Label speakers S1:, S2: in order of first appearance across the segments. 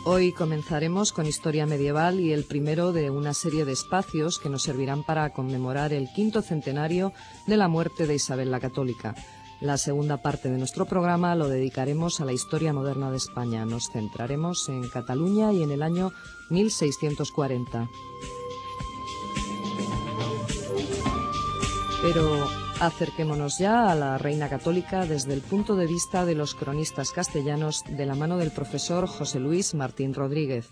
S1: Hoy comenzaremos con historia medieval y el primero de una serie de espacios que nos servirán para conmemorar el 5º centenario de la muerte de Isabel la Católica. La segunda parte de nuestro programa lo dedicaremos a la historia moderna de España. Nos centraremos en Cataluña y en el año 1640. Pero acerquémonos ya a la reina católica desde el punto de vista de los cronistas castellanos de la mano del profesor José Luis Martín Rodríguez.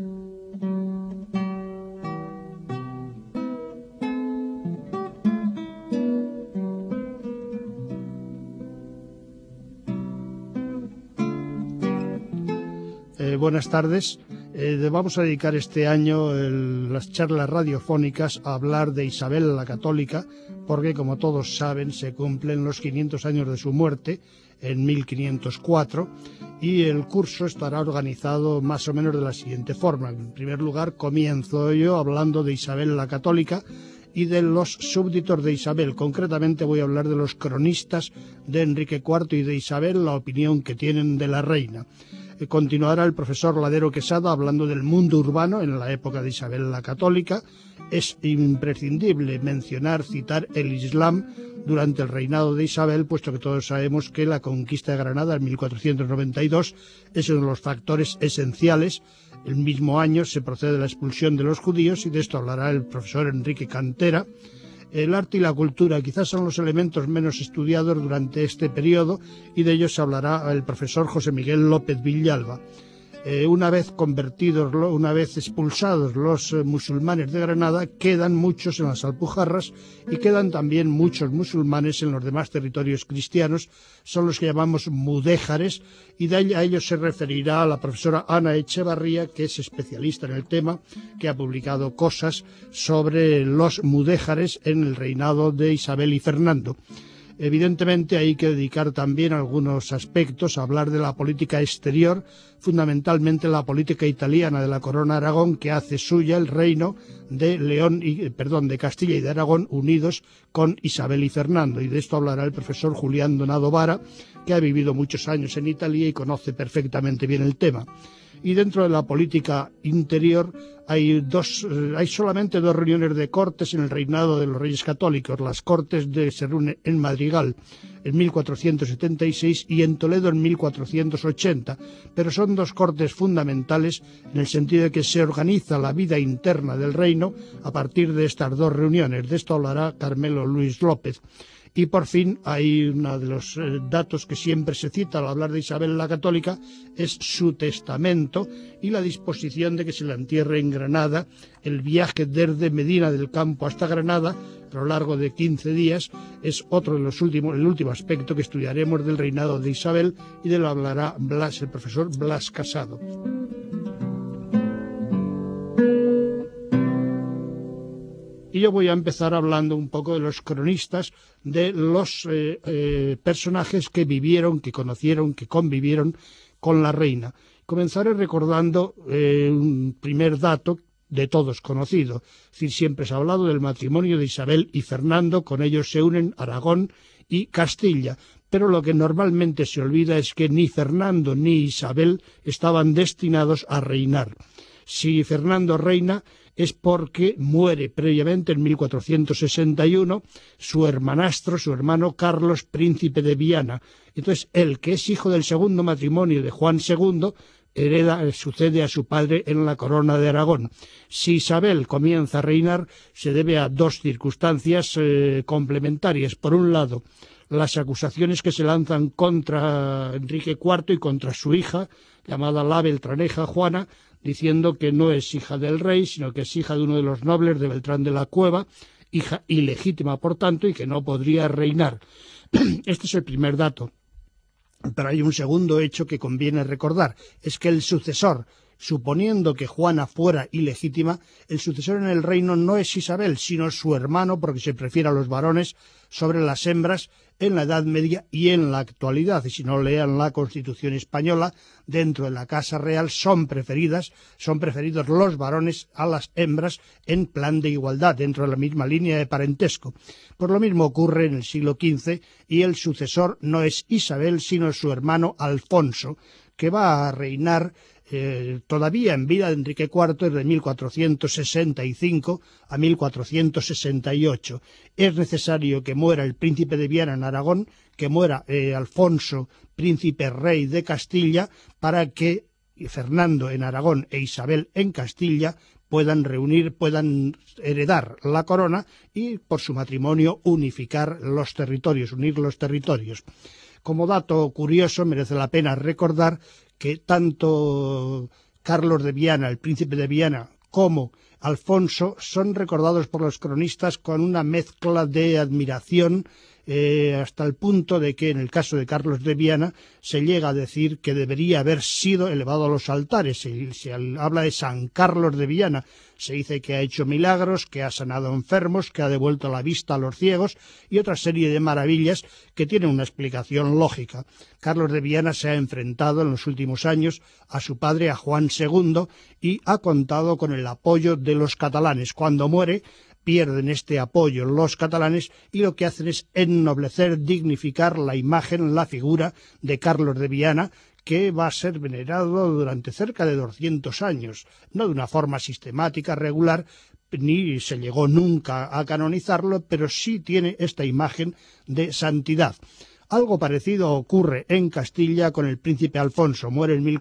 S2: Buenas tardes. Vamos a dedicar este año las charlas radiofónicas a hablar de Isabel la Católica, porque, como todos saben, se cumplen los 500 años de su muerte en 1504, y el curso estará organizado más o menos de la siguiente forma. En primer lugar, comienzo yo hablando de Isabel la Católica y de los súbditos de Isabel. Concretamente voy a hablar de los cronistas de Enrique IV y de Isabel, la opinión que tienen de la reina. Continuará el profesor Ladero Quesada hablando del mundo urbano en la época de Isabel la Católica. Es imprescindible citar el Islam durante el reinado de Isabel, puesto que todos sabemos que la conquista de Granada en 1492 es uno de los factores esenciales. El mismo año se procede a la expulsión de los judíos, y de esto hablará el profesor Enrique Cantera. El arte y la cultura quizás son los elementos menos estudiados durante este periodo, y de ellos hablará el profesor José Miguel López Villalba. Una vez expulsados los musulmanes de Granada, quedan muchos en las Alpujarras y quedan también muchos musulmanes en los demás territorios cristianos. Son los que llamamos mudéjares, y a ellos se referirá la profesora Ana Echevarría, que es especialista en el tema, que ha publicado cosas sobre los mudéjares en el reinado de Isabel y Fernando. Evidentemente hay que dedicar también algunos aspectos a hablar de la política exterior, fundamentalmente la política italiana de la Corona de Aragón, que hace suya el reino de Castilla y de Aragón unidos con Isabel y Fernando, y de esto hablará el profesor Julián Donado Vara, que ha vivido muchos años en Italia y conoce perfectamente bien el tema. Y dentro de la política interior hay solamente 2 reuniones de cortes en el reinado de los Reyes Católicos. Las cortes se reúnen en Madrigal en 1476 y en Toledo en 1480, pero son 2 cortes fundamentales en el sentido de que se organiza la vida interna del reino a partir de estas 2 reuniones. De esto hablará Carmelo Luis López. Y por fin hay uno de los datos que siempre se cita al hablar de Isabel la Católica, es su testamento y la disposición de que se la entierre en Granada. El viaje desde Medina del Campo hasta Granada, a lo largo de 15 días, es el último aspecto que estudiaremos del reinado de Isabel, y de lo hablará el profesor Blas Casado. Y yo voy a empezar hablando un poco de los cronistas, de los personajes que vivieron, que conocieron, que convivieron con la reina. Comenzaré recordando un primer dato de todos conocido. Es decir, siempre se ha hablado del matrimonio de Isabel y Fernando, con ellos se unen Aragón y Castilla. Pero lo que normalmente se olvida es que ni Fernando ni Isabel estaban destinados a reinar. Si Fernando reina, es porque muere previamente en 1461 su hermano Carlos, príncipe de Viana. Entonces, él, que es hijo del segundo matrimonio de Juan II, sucede a su padre en la corona de Aragón. Si Isabel comienza a reinar, se debe a 2 circunstancias complementarias. Por un lado, las acusaciones que se lanzan contra Enrique IV y contra su hija, llamada la Beltraneja Juana, diciendo que no es hija del rey, sino que es hija de uno de los nobles de Beltrán de la Cueva, hija ilegítima, por tanto, y que no podría reinar. Este es el primer dato. Pero hay un segundo hecho que conviene recordar, es que el sucesor, suponiendo que Juana fuera ilegítima, el sucesor en el reino no es Isabel, sino su hermano, porque se prefiere a los varones sobre las hembras en la Edad Media y en la actualidad. Y si no lean la Constitución española, dentro de la Casa Real son preferidos los varones a las hembras en plan de igualdad, dentro de la misma línea de parentesco. Pues lo mismo ocurre en el siglo XV, y el sucesor no es Isabel, sino su hermano Alfonso, que va a reinar todavía en vida de Enrique IV, es de 1465 a 1468. Es necesario que muera el príncipe de Viana en Aragón, que muera Alfonso, príncipe rey de Castilla, para que Fernando en Aragón e Isabel en Castilla puedan heredar la corona y por su matrimonio unificar los territorios, unir los territorios. Como dato curioso, merece la pena recordar que tanto Carlos de Viana, el príncipe de Viana, como Alfonso son recordados por los cronistas con una mezcla de admiración, hasta el punto de que en el caso de Carlos de Viana se llega a decir que debería haber sido elevado a los altares. Se habla de San Carlos de Viana, se dice que ha hecho milagros, que ha sanado enfermos, que ha devuelto la vista a los ciegos y otra serie de maravillas que tienen una explicación lógica. Carlos de Viana se ha enfrentado en los últimos años a su padre, a Juan II, y ha contado con el apoyo de los catalanes. Cuando muere, pierden este apoyo los catalanes y lo que hacen es ennoblecer, dignificar la imagen, la figura de Carlos de Viana, que va a ser venerado durante cerca de 200 años, no de una forma sistemática, regular, ni se llegó nunca a canonizarlo, pero sí tiene esta imagen de santidad. Algo parecido ocurre en Castilla con el príncipe Alfonso. Muere en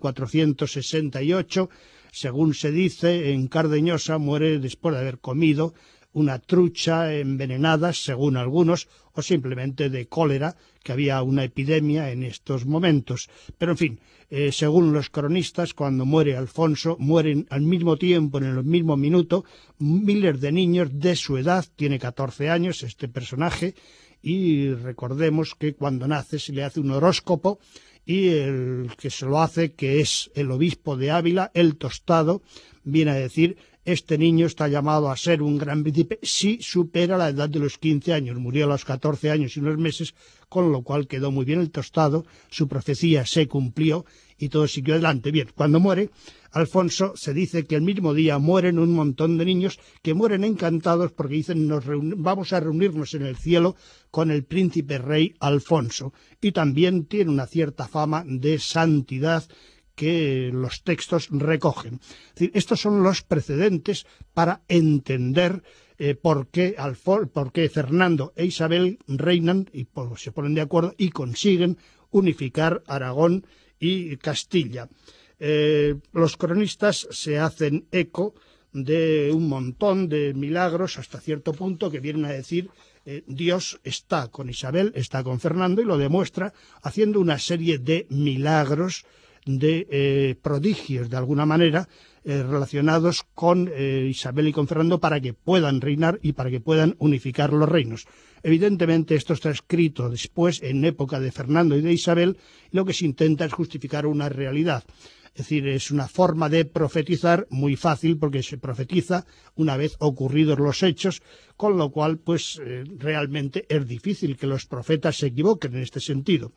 S2: 1468, según se dice, en Cardeñosa, muere después de haber comido una trucha envenenada, según algunos, o simplemente de cólera, que había una epidemia en estos momentos. Pero en fin, según los cronistas, cuando muere Alfonso, mueren al mismo tiempo, en el mismo minuto, miles de niños de su edad. Tiene 14 años este personaje, y recordemos que cuando nace se le hace un horóscopo, y el que se lo hace, que es el obispo de Ávila, el Tostado, viene a decir: este niño está llamado a ser un gran príncipe si supera la edad de los 15 años. Murió a los 14 años y unos meses, con lo cual quedó muy bien el Tostado, su profecía se cumplió y todo siguió adelante. Bien, cuando muere Alfonso, se dice que el mismo día mueren un montón de niños que mueren encantados porque dicen: vamos a reunirnos en el cielo con el príncipe rey Alfonso. Y también tiene una cierta fama de santidad que los textos recogen. Es decir, estos son los precedentes para entender por qué Fernando e Isabel reinan y se ponen de acuerdo y consiguen unificar Aragón y Castilla. Los cronistas se hacen eco de un montón de milagros hasta cierto punto que vienen a decir: Dios está con Isabel, está con Fernando, y lo demuestra haciendo una serie de milagros, de prodigios de alguna manera, relacionados con Isabel y con Fernando, para que puedan reinar y para que puedan unificar los reinos. Evidentemente esto está escrito después, en época de Fernando y de Isabel, y lo que se intenta es justificar una realidad. Es decir, es una forma de profetizar muy fácil, porque se profetiza una vez ocurridos los hechos, con lo cual realmente es difícil que los profetas se equivoquen en este sentido.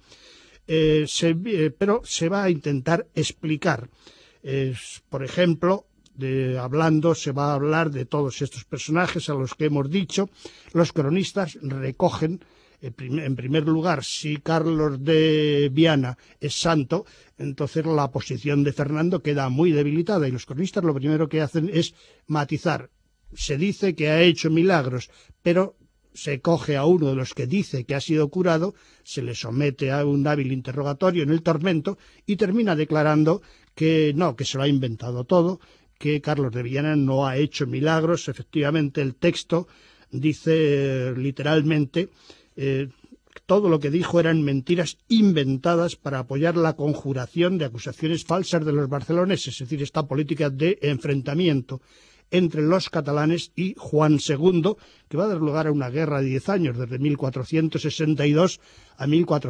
S2: Pero se va a intentar explicar. Por ejemplo, se va a hablar de todos estos personajes a los que hemos dicho. Los cronistas recogen, en primer lugar, si Carlos de Viana es santo, entonces la posición de Fernando queda muy debilitada, y los cronistas lo primero que hacen es matizar. Se dice que ha hecho milagros, pero se coge a uno de los que dice que ha sido curado, se le somete a un hábil interrogatorio en el Tormento y termina declarando que no, que se lo ha inventado todo, que Carlos de Viana no ha hecho milagros. Efectivamente, el texto dice literalmente: todo lo que dijo eran mentiras inventadas para apoyar la conjuración de acusaciones falsas de los barceloneses, es decir, esta política de enfrentamiento entre los catalanes y Juan II, que va a dar lugar a una guerra de 10 años, desde 1462 a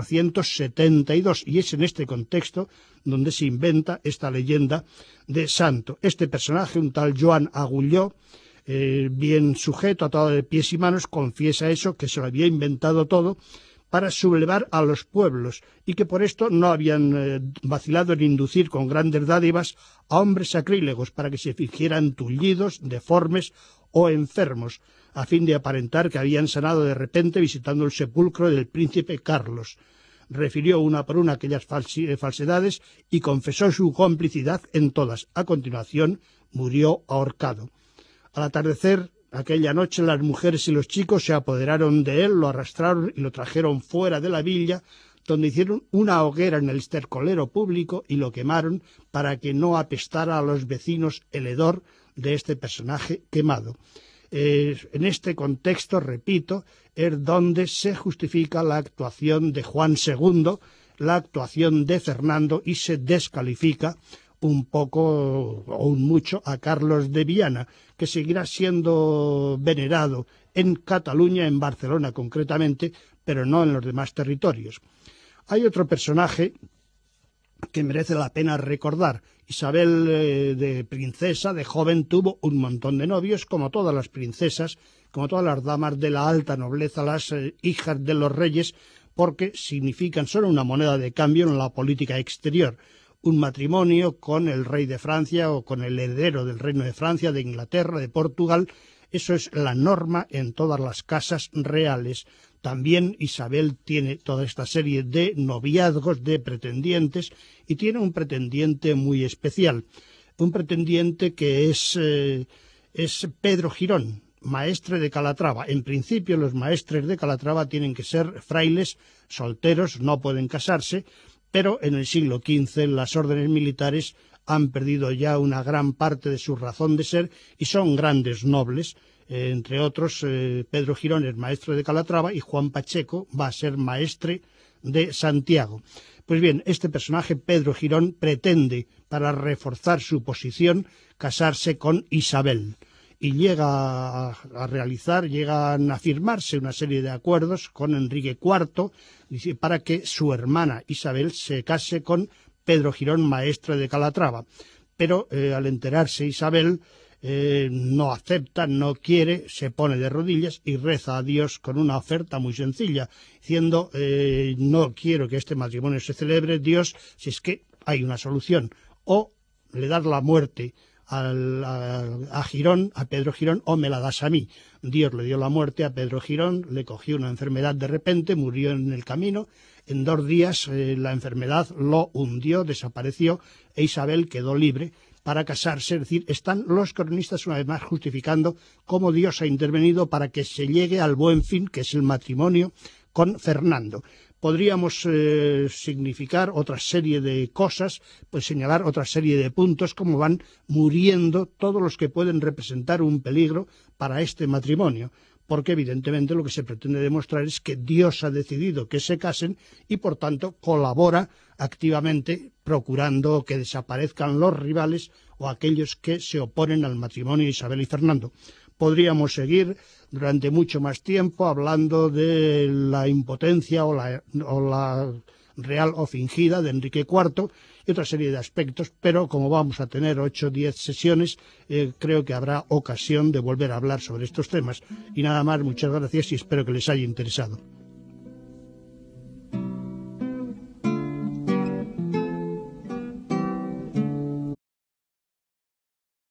S2: 1472, y es en este contexto donde se inventa esta leyenda de santo. Este personaje, un tal Joan Agulló, bien sujeto, atado de pies y manos, confiesa eso, que se lo había inventado todo para sublevar a los pueblos, y que por esto no habían vacilado en inducir con grandes dádivas a hombres sacrílegos para que se fingieran tullidos, deformes o enfermos, a fin de aparentar que habían sanado de repente visitando el sepulcro del príncipe Carlos. refirió una por una aquellas falsedades y confesó su complicidad en todas. A continuación, murió ahorcado. Al atardecer, aquella noche, las mujeres y los chicos se apoderaron de él, lo arrastraron y lo trajeron fuera de la villa, donde hicieron una hoguera en el estercolero público y lo quemaron para que no apestara a los vecinos el hedor de este personaje quemado. En este contexto, repito, es donde se justifica la actuación de Juan II, la actuación de Fernando, y se descalifica un poco o un mucho a Carlos de Viana, que seguirá siendo venerado en Cataluña, en Barcelona concretamente, pero no en los demás territorios. Hay otro personaje que merece la pena recordar. Isabel, de princesa, de joven, tuvo un montón de novios, como todas las princesas, como todas las damas de la alta nobleza, las hijas de los reyes, porque significan, son una moneda de cambio en la política exterior. Un matrimonio con el rey de Francia o con el heredero del reino de Francia, de Inglaterra, de Portugal, eso es la norma en todas las casas reales. También Isabel tiene toda esta serie de noviazgos, de pretendientes, y tiene un pretendiente muy especial, un pretendiente que es Pedro Girón, maestre de Calatrava. En principio, los maestres de Calatrava tienen que ser frailes, solteros, no pueden casarse, pero en el siglo XV las órdenes militares han perdido ya una gran parte de su razón de ser y son grandes nobles. Entre otros, Pedro Girón es maestro de Calatrava y Juan Pacheco va a ser maestre de Santiago. Pues bien, este personaje, Pedro Girón, pretende, para reforzar su posición, casarse con Isabel. Y llegan a firmarse una serie de acuerdos con Enrique IV para que su hermana Isabel se case con Pedro Girón, maestre de Calatrava. Pero al enterarse Isabel, no acepta, no quiere, se pone de rodillas y reza a Dios con una oferta muy sencilla, diciendo, no quiero que este matrimonio se celebre, Dios, si es que hay una solución, o le das la muerte a Girón, a Pedro Girón, o me la das a mí. Dios le dio la muerte a Pedro Girón, le cogió una enfermedad de repente, murió en el camino. En 2 días la enfermedad lo hundió, desapareció, e Isabel quedó libre para casarse. Es decir, están los cronistas una vez más justificando cómo Dios ha intervenido para que se llegue al buen fin, que es el matrimonio con Fernando. Podríamos significar otra serie de cosas, pues señalar otra serie de puntos, como van muriendo todos los que pueden representar un peligro para este matrimonio, porque evidentemente lo que se pretende demostrar es que Dios ha decidido que se casen y por tanto colabora activamente procurando que desaparezcan los rivales o aquellos que se oponen al matrimonio de Isabel y Fernando. Podríamos seguir durante mucho más tiempo hablando de la impotencia o la real o fingida de Enrique IV y otra serie de aspectos, pero como vamos a tener 8 o 10 sesiones, creo que habrá ocasión de volver a hablar sobre estos temas. Y nada más, muchas gracias y espero que les haya interesado.